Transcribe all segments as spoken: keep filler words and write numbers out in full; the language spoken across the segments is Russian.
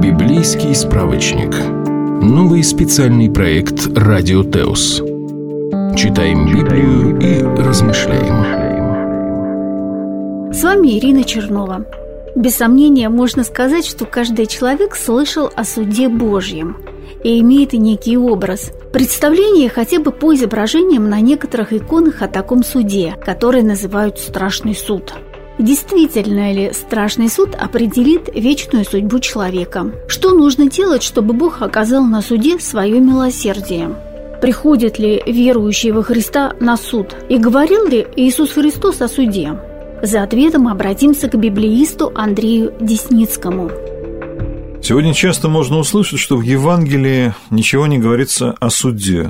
Библейский справочник. Новый специальный проект «Радио Теос». Читаем Библию и размышляем. С вами Ирина Чернова. Без сомнения, можно сказать, что каждый человек слышал о суде Божьем и имеет и некий образ, представление хотя бы по изображениям на некоторых иконах о таком суде, который называют «страшный суд». Действительно ли страшный суд определит вечную судьбу человека? Что нужно делать, чтобы Бог оказал на суде свое милосердие? Приходит ли верующий во Христа на суд? И говорил ли Иисус Христос о суде? За ответом обратимся к библеисту Андрею Десницкому. Сегодня часто можно услышать, что в Евангелии ничего не говорится о суде.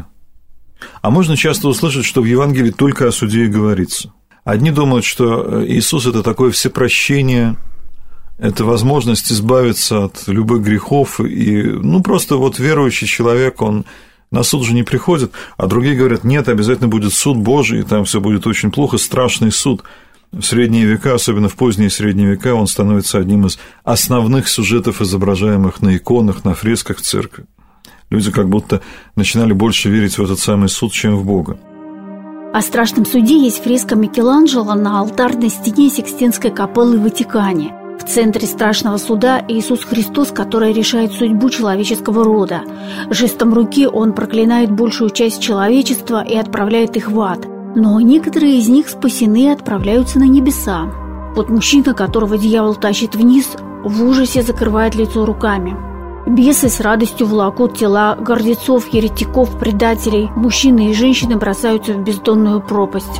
А можно часто услышать, что в Евангелии только о суде и говорится. Одни думают, что Иисус – это такое всепрощение, это возможность избавиться от любых грехов, и, ну, просто вот верующий человек, он на суд же не приходит, а другие говорят, нет, обязательно будет суд Божий, и там все будет очень плохо, страшный суд. В средние века, особенно в поздние средние века, он становится одним из основных сюжетов, изображаемых на иконах, на фресках в церкви. Люди как будто начинали больше верить в этот самый суд, чем в Бога. О страшном суде есть фреска Микеланджело на алтарной стене Сикстинской капеллы в Ватикане. В центре страшного суда Иисус Христос, который решает судьбу человеческого рода. Жестом руки он проклинает большую часть человечества и отправляет их в ад. Но некоторые из них спасены и отправляются на небеса. Вот мужчина, которого дьявол тащит вниз, в ужасе закрывает лицо руками. Бесы с радостью волокут тела гордецов, еретиков, предателей. Мужчины и женщины бросаются в бездонную пропасть.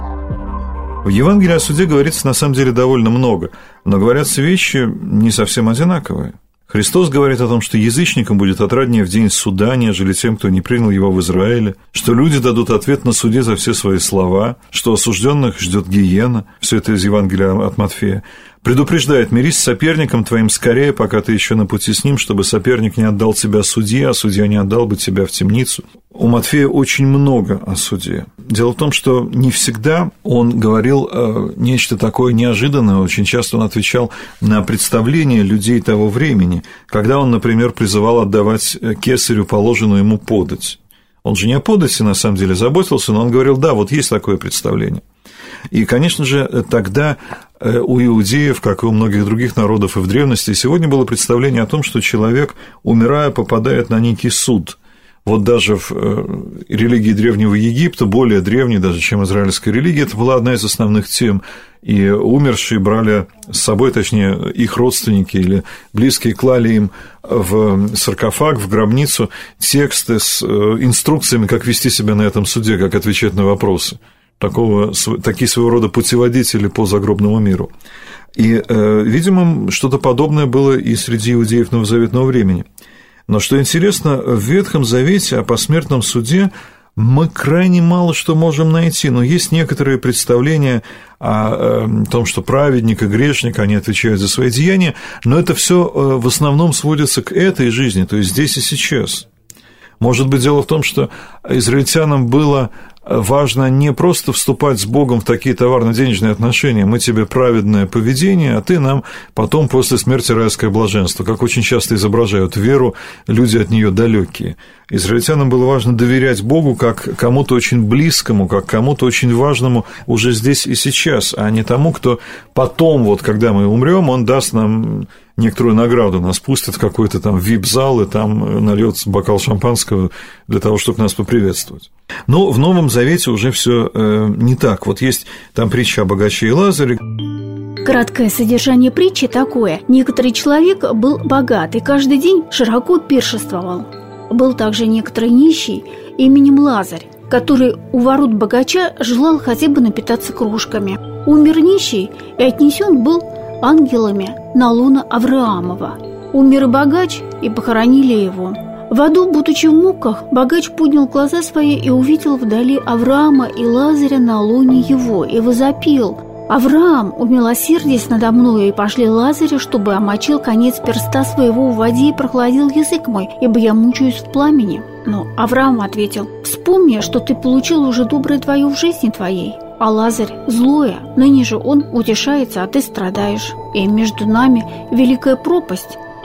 В Евангелии о суде говорится на самом деле довольно много, но говорятся вещи не совсем одинаковые. Христос говорит о том, что язычникам будет отраднее в день суда, нежели тем, кто не принял его в Израиле, что люди дадут ответ на суде за все свои слова, что осужденных ждет гиена, все это из Евангелия от Матфея. Предупреждает: мирись с соперником твоим скорее, пока ты еще на пути с ним, чтобы соперник не отдал тебя судье, а судья не отдал бы тебя в темницу. У Матфея очень много о суде. Дело в том, что не всегда он говорил э, нечто такое неожиданное, очень часто он отвечал на представления людей того времени, когда он, например, призывал отдавать кесарю положенную ему подать. Он же не о подати на самом деле заботился, но он говорил: да, вот есть такое представление. И, конечно же, тогда у иудеев, как и у многих других народов и в древности, сегодня было представление о том, что человек, умирая, попадает на некий суд. Вот даже в религии Древнего Египта, более древней даже, чем израильская религия, это была одна из основных тем. И умершие брали с собой, точнее, их родственники или близкие клали им в саркофаг, в гробницу тексты с инструкциями, как вести себя на этом суде, как отвечать на вопросы. Такого, такие своего рода путеводители по загробному миру. И, видимо, что-то подобное было и среди иудеев новозаветного времени. Но что интересно, в Ветхом Завете о посмертном суде мы крайне мало что можем найти, но есть некоторые представления о том, что праведник и грешник, они отвечают за свои деяния, но это все в основном сводится к этой жизни, то есть здесь и сейчас. Может быть, дело в том, что израильтянам было важно не просто вступать с Богом в такие товарно-денежные отношения, мы тебе праведное поведение, а ты нам потом после смерти райское блаженство, как очень часто изображают веру люди от нее далекие. Израильтянам было важно доверять Богу как кому-то очень близкому, как кому-то очень важному уже здесь и сейчас, а не тому, кто потом, вот когда мы умрем, он даст нам некоторую награду, нас пустят в какой-то там ви ай пи-зал и там нальет бокал шампанского для того, чтобы нас поприветствовать. Но в Новом Завете уже все э, не так. Вот есть там притча о богаче и Лазаре. Краткое содержание притчи такое. Некоторый человек был богат и каждый день широко пиршествовал. Был также некоторый нищий именем Лазарь, который у ворот богача желал хотя бы напитаться кружками. Умер нищий и отнесен был ангелами на лоно Авраамова. Умер и богач, и похоронили его. В аду, будучи в муках, богач поднял глаза свои и увидел вдали Авраама и Лазаря на лоне его, и возопил: «Авраам, умилосердись надо мною, и пошли Лазаря, чтобы омочил конец перста своего в воде и прохладил язык мой, ибо я мучаюсь в пламени». Но Авраам ответил: «Вспомни, что ты получил уже доброе твое в жизни твоей, а Лазарь злое, ныне же он утешается, а ты страдаешь, и между нами великая пропасть.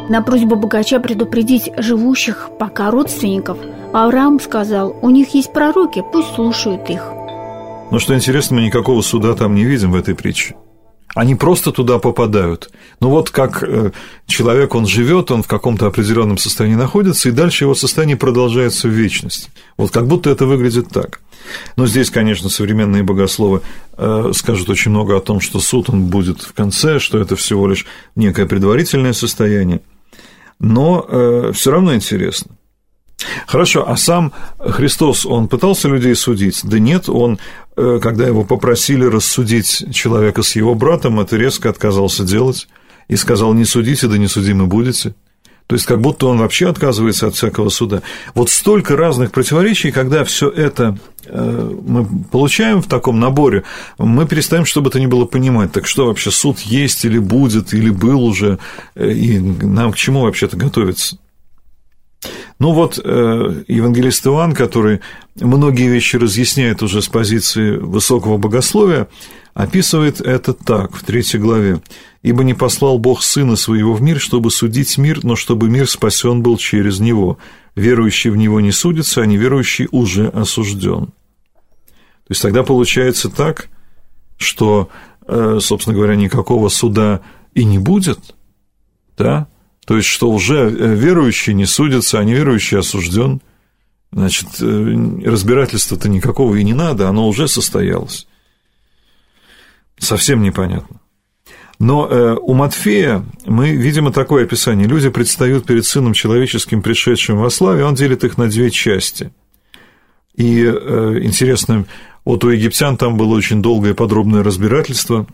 На просьбу богача предупредить живущих пока родственников, Авраам сказал: у них есть пророки, пусть слушают их. Но что интересно, мы никакого суда там не видим в этой притче. Они просто туда попадают. Ну вот как человек, он живет, он в каком-то определенном состоянии находится, и дальше его состояние продолжается в вечности. Вот как будто это выглядит так. Но здесь, конечно, современные богословы скажут очень много о том, что суд, он будет в конце, что это всего лишь некое предварительное состояние. Но все равно интересно. Хорошо, а сам Христос, он пытался людей судить? Да нет, он, когда его попросили рассудить человека с его братом, это резко отказался делать и сказал: не судите, да не судимы будете. То есть, как будто он вообще отказывается от всякого суда. Вот столько разных противоречий, когда все это мы получаем в таком наборе, мы перестаем, что бы то ни было, понимать, так что вообще суд есть или будет, или был уже, и нам к чему вообще-то готовиться? Ну вот, евангелист Иоанн, который многие вещи разъясняет уже с позиции высокого богословия, описывает это так, в третьей главе. «Ибо не послал Бог Сына Своего в мир, чтобы судить мир, но чтобы мир спасен был через Него. Верующий в Него не судится, а неверующий уже осужден». То есть тогда получается так, что, собственно говоря, никакого суда и не будет, да? То есть, что уже верующий не судится, а неверующий осужден. Значит, разбирательства-то никакого и не надо, оно уже состоялось. Совсем непонятно. Но у Матфея мы видим и такое описание. Люди предстают перед Сыном Человеческим, пришедшим во славе, он делит их на две части. И интересно, вот у египтян там было очень долгое и подробное разбирательство,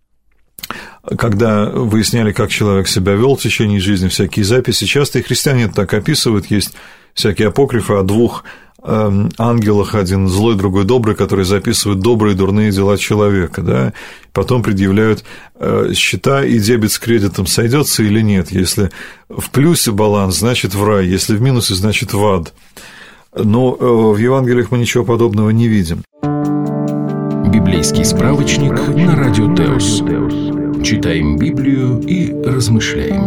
когда выясняли, как человек себя вел в течение жизни, всякие записи. Часто и христиане это так описывают, есть всякие апокрифы о двух э, ангелах, один злой, другой добрый, которые записывают добрые и дурные дела человека, да? Потом предъявляют э, счета, и дебет с кредитом сойдется или нет. Если в плюсе баланс, значит в рай, если в минусе, значит в ад. Но э, в Евангелиях мы ничего подобного не видим. Библейский справочник на Радио Теос. Читаем Библию и размышляем.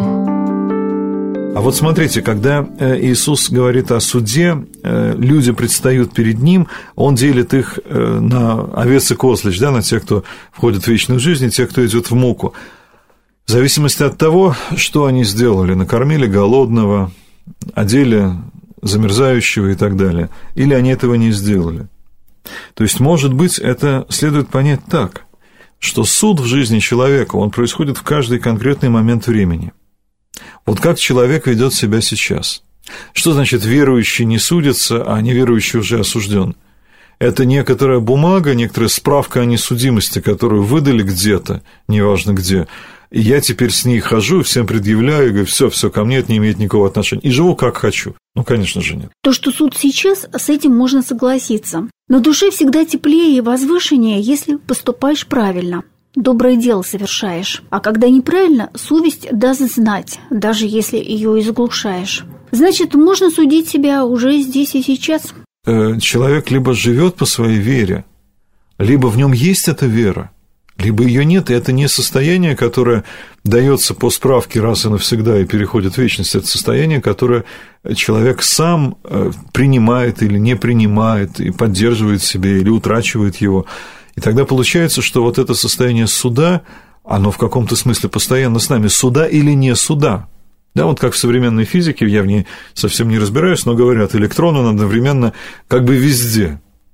А вот смотрите, когда Иисус говорит о суде, люди предстают перед Ним, Он делит их на овец и козлищ, да, на тех, кто входит в вечную жизнь, и тех, кто идет в муку. В зависимости от того, что они сделали, накормили голодного, одели замерзающего и так далее, или они этого не сделали. То есть, может быть, это следует понять так, что суд в жизни человека, он происходит в каждый конкретный момент времени. Вот как человек ведет себя сейчас. Что значит верующий не судится, а неверующий уже осужден? Это некоторая бумага, некоторая справка о несудимости, которую выдали где-то, неважно где, и я теперь с ней хожу, всем предъявляю, и говорю: все, все, ко мне это не имеет никакого отношения, и живу как хочу. Ну, конечно же, нет. То, что суд сейчас, с этим можно согласиться. Но душе всегда теплее и возвышеннее, если поступаешь правильно, доброе дело совершаешь. А когда неправильно, совесть даст знать, даже если ее и заглушаешь. Значит, можно судить себя уже здесь и сейчас. Человек либо живет по своей вере, либо в нем есть эта вера, либо ее нет, и это не состояние, которое дается по справке раз и навсегда и переходит в вечность. Это состояние, которое человек сам принимает или не принимает, и поддерживает в себе, или утрачивает его. И тогда получается, что вот это состояние суда, оно в каком-то смысле постоянно с нами. Суда или не суда. Да, вот как в современной физике, я в ней совсем не разбираюсь, но говорят, электрон, он одновременно как бы везде.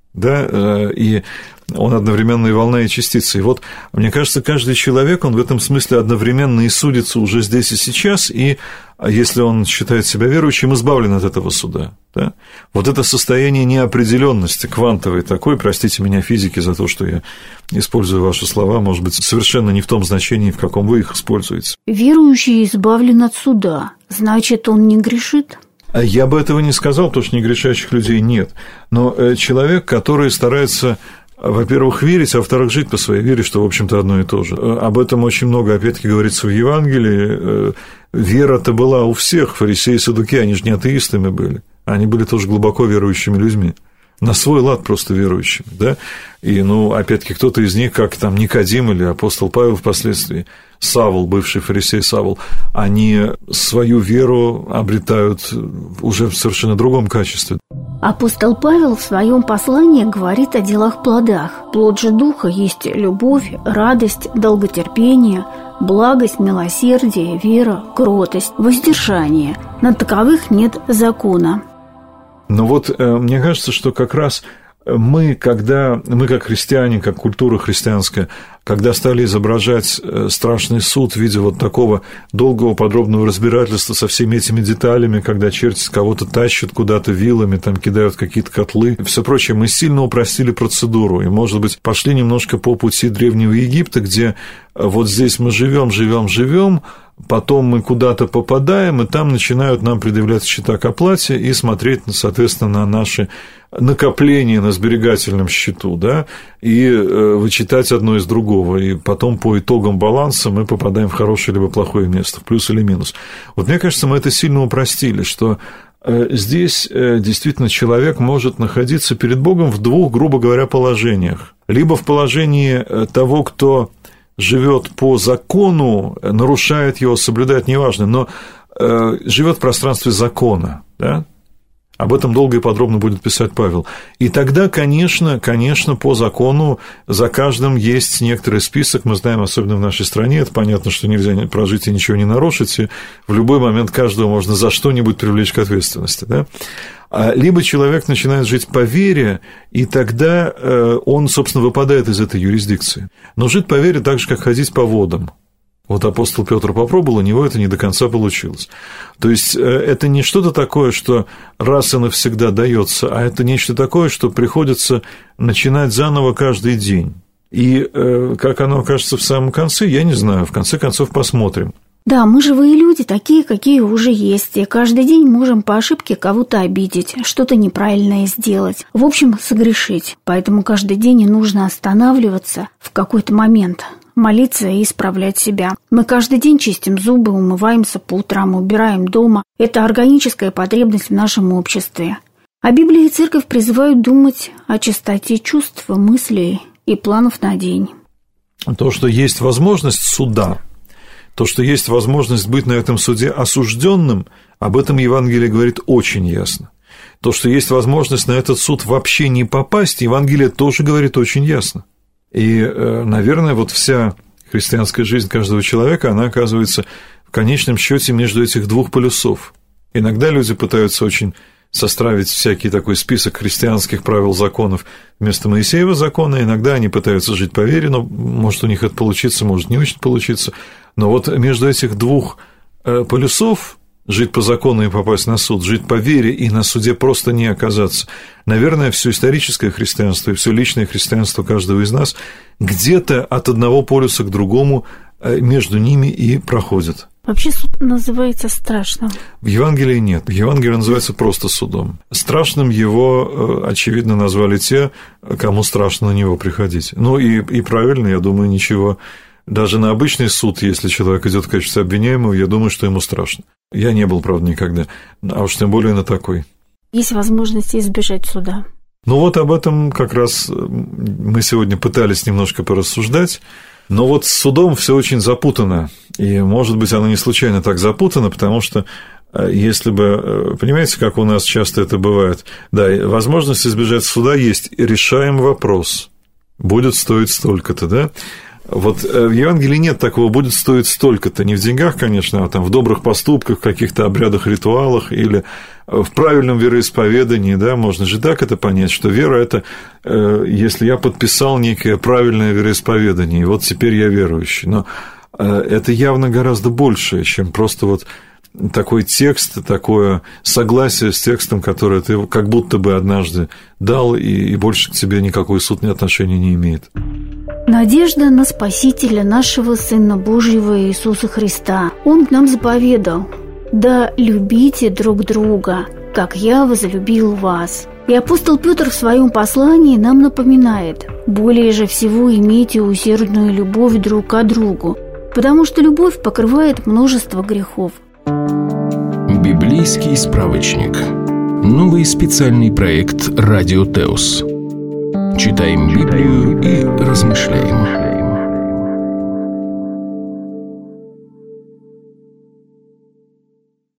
Да, и он одновременно и волна, и частица. И вот, мне кажется, каждый человек, он в этом смысле одновременно и судится уже здесь и сейчас, и если он считает себя верующим, избавлен от этого суда. Да? Вот это состояние неопределенности, квантовой такой, простите меня, физики, за то, что я использую ваши слова, может быть, совершенно не в том значении, в каком вы их используете. Верующий избавлен от суда, значит, он не грешит? Я бы этого не сказал, потому что негрешащих людей нет. Но человек, который старается, во-первых, верить, а во-вторых, жить по своей вере, что, в общем-то, одно и то же. Об этом очень много, опять-таки, говорится в Евангелии. Вера-то была у всех, фарисеи и саддукеи, они же не атеистами были. Они были тоже глубоко верующими людьми. На свой лад просто верующими, да? И, ну, опять-таки, кто-то из них, как там Никодим или апостол Павел впоследствии, Савл, бывший фарисей Савл, они свою веру обретают уже в совершенно другом качестве. Апостол Павел в своем послании говорит о делах плодах. Плод же Духа есть любовь, радость, долготерпение, благость, милосердие, вера, кротость, воздержание. На таковых нет закона. Но вот мне кажется, что как раз мы, когда мы как христиане, как культура христианская, когда стали изображать страшный суд в виде вот такого долгого подробного разбирательства со всеми этими деталями, когда черти кого-то тащат куда-то вилами, там кидают какие-то котлы и все прочее, мы сильно упростили процедуру и, может быть, пошли немножко по пути Древнего Египта, где вот здесь мы живем, живем, живем, потом мы куда-то попадаем, и там начинают нам предъявлять счета к оплате и смотреть, соответственно, на наши накопления на сберегательном счету, да, и вычитать одно из другого, и потом по итогам баланса мы попадаем в хорошее либо плохое место, в плюс или минус. Вот мне кажется, мы это сильно упростили, что здесь действительно человек может находиться перед Богом в двух, грубо говоря, положениях. Либо в положении того, кто живет по закону, нарушает его, соблюдает, неважно, но живет в пространстве закона, да? Об этом долго и подробно будет писать Павел. И тогда, конечно, конечно, по закону за каждым есть некоторый список. Мы знаем, особенно в нашей стране, это понятно, что нельзя прожить и ничего не нарушить, и в любой момент каждого можно за что-нибудь привлечь к ответственности, да? Либо человек начинает жить по вере, и тогда он, собственно, выпадает из этой юрисдикции. Но жить по вере так же, как ходить по водам. Вот апостол Петр попробовал, у него это не до конца получилось. То есть это не что-то такое, что раз и навсегда дается, а это нечто такое, что приходится начинать заново каждый день. И как оно окажется в самом конце, я не знаю, в конце концов посмотрим. Да, мы живые люди, такие, какие уже есть, и каждый день можем по ошибке кого-то обидеть, что-то неправильное сделать, в общем, согрешить. Поэтому каждый день и нужно останавливаться в какой-то момент, молиться и исправлять себя. Мы каждый день чистим зубы, умываемся по утрам, убираем дома. Это органическая потребность в нашем обществе. А Библия и Церковь призывают думать о чистоте чувств, мыслей и планов на день. То, что есть возможность суда, то, что есть возможность быть на этом суде осужденным, об этом Евангелие говорит очень ясно. То, что есть возможность на этот суд вообще не попасть, Евангелие тоже говорит очень ясно. И, наверное, вот вся христианская жизнь каждого человека, она оказывается в конечном счете между этих двух полюсов. Иногда люди пытаются очень состравить всякий такой список христианских правил, законов вместо Моисеева закона, иногда они пытаются жить по вере, но может у них это получится, может не очень получиться. Но вот между этих двух полюсов, жить по закону и попасть на суд, жить по вере и на суде просто не оказаться, наверное, все историческое христианство и все личное христианство каждого из нас где-то от одного полюса к другому между ними и проходит. Вообще суд называется страшным. В Евангелии нет. В Евангелии называется просто судом. Страшным его, очевидно, назвали те, кому страшно на него приходить. Ну и, и правильно, я думаю, ничего. Даже на обычный суд, если человек идет в качестве обвиняемого, я думаю, что ему страшно. Я не был, правда, никогда, а уж тем более на такой. Есть возможность избежать суда. Ну вот об этом как раз мы сегодня пытались немножко порассуждать. Но вот с судом все очень запутано, и, может быть, оно не случайно так запутано, потому что если бы, понимаете, как у нас часто это бывает, да, возможность избежать суда есть, решаем вопрос, будет стоить столько-то, да? Вот в Евангелии нет такого «будет стоить столько-то», не в деньгах, конечно, а там в добрых поступках, в каких-то обрядах, ритуалах или в правильном вероисповедании, да, можно же так это понять, что вера – это если я подписал некое правильное вероисповедание, и вот теперь я верующий, но это явно гораздо большее, чем просто вот такой текст, такое согласие с текстом, которое ты как будто бы однажды дал, и больше к тебе никакой суд ни отношения не имеет. Надежда на Спасителя нашего Сына Божьего Иисуса Христа. Он нам заповедал: «Да любите друг друга, как я возлюбил вас». И апостол Петр в своем послании нам напоминает: «Более же всего имейте усердную любовь друг к другу, потому что любовь покрывает множество грехов». Библейский справочник. Новый специальный проект «Радио Теос». Читаем Библию и размышляем.